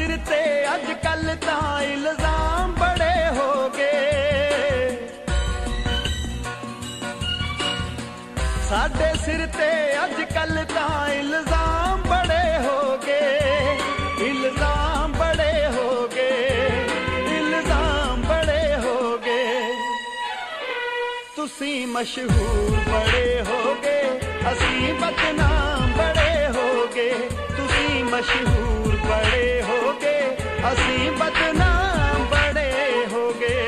सिर ते अजकल तां इल्जाम बड़े हो गए, साडे सिर ते अजकल तां इल्जाम बड़े हो गए, इल्जाम बड़े हो गए, इल्जाम बड़े हो गए। तुसी मशहूर बड़े हो गए, असी बदनाम बड़े हो गए। तुसी मशहूर बड़े हो गए, असी बदनाम बड़े हो गए।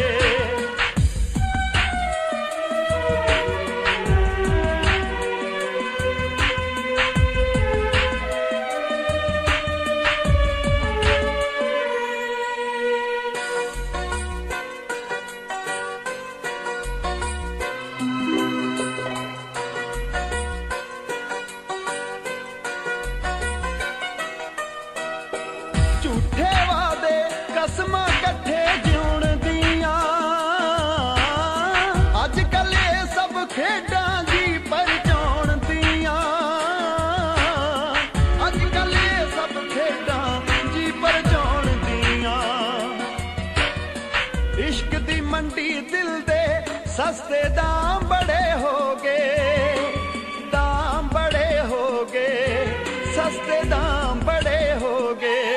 झूठे वादे कसमां कट्ठे जिउण दियां, अजकल ये सब खेडां जी परचाउण दियां, अजकल ये सब खेडां जी परचाउण दियां। इश्क दी मंडी दिल दे सस्ते दाम बड़े हो गए, दाम बड़े हो गए, सस्ते दाम बड़े हो गए।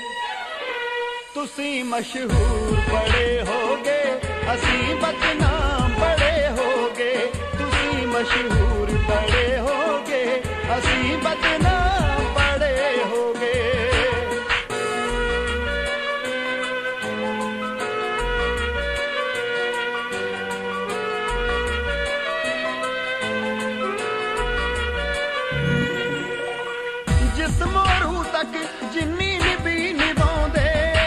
तुसी मशहूर बड़े हो गए, असी बदनाम बड़े हो गए। तुसी मशहूर बड़े हो गए, असी बदनाम बड़े हो गए। जिस मोरू तक जिन्नी निभी निभाउंदे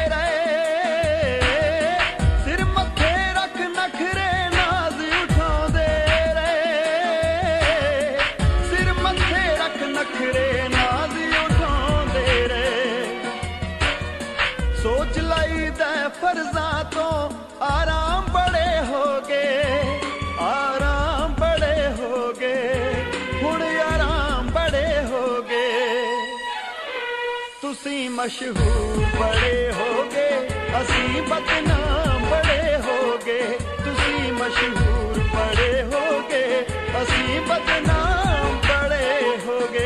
सोच लाई दे फर्जां तो आराम बड़े हो गए, आराम बड़े हो गए, हुण आराम बड़े हो गए। तुसी मशहूर बड़े हो गए, असी बदनाम बड़े हो गए। तुसी मशहूर बड़े हो गए, असी बदनाम बड़े हो गए।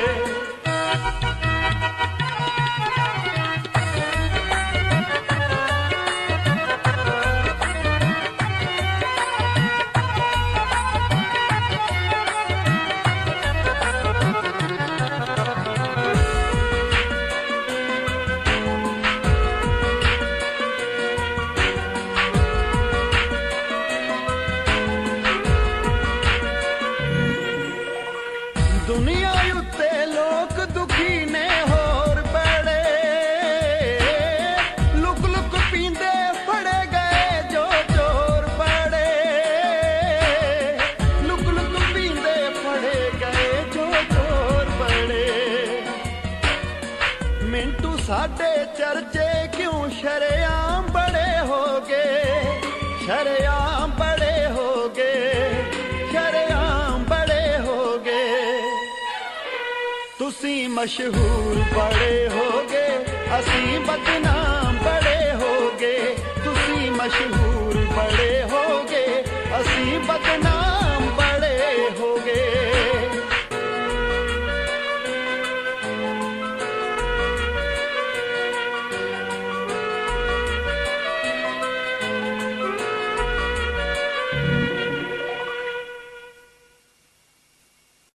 दुनिया उत्ते लोग दुखी ने होर बड़े, लुक लुक पींदे फड़े गए जो चोर बड़े, लुक लुक पींदे फड़े गए जो चोर बड़े। मिंटू साडे चर्चे क्यों शरेआम बड़े हो गए, शरेआम बड़े हो गए, शरेआम बड़े हो गए। तुसी मशहूर बड़े हो गए, असी बदनाम बड़े हो गए। तुसी मशहूर बड़े हो गए, असी बदनाम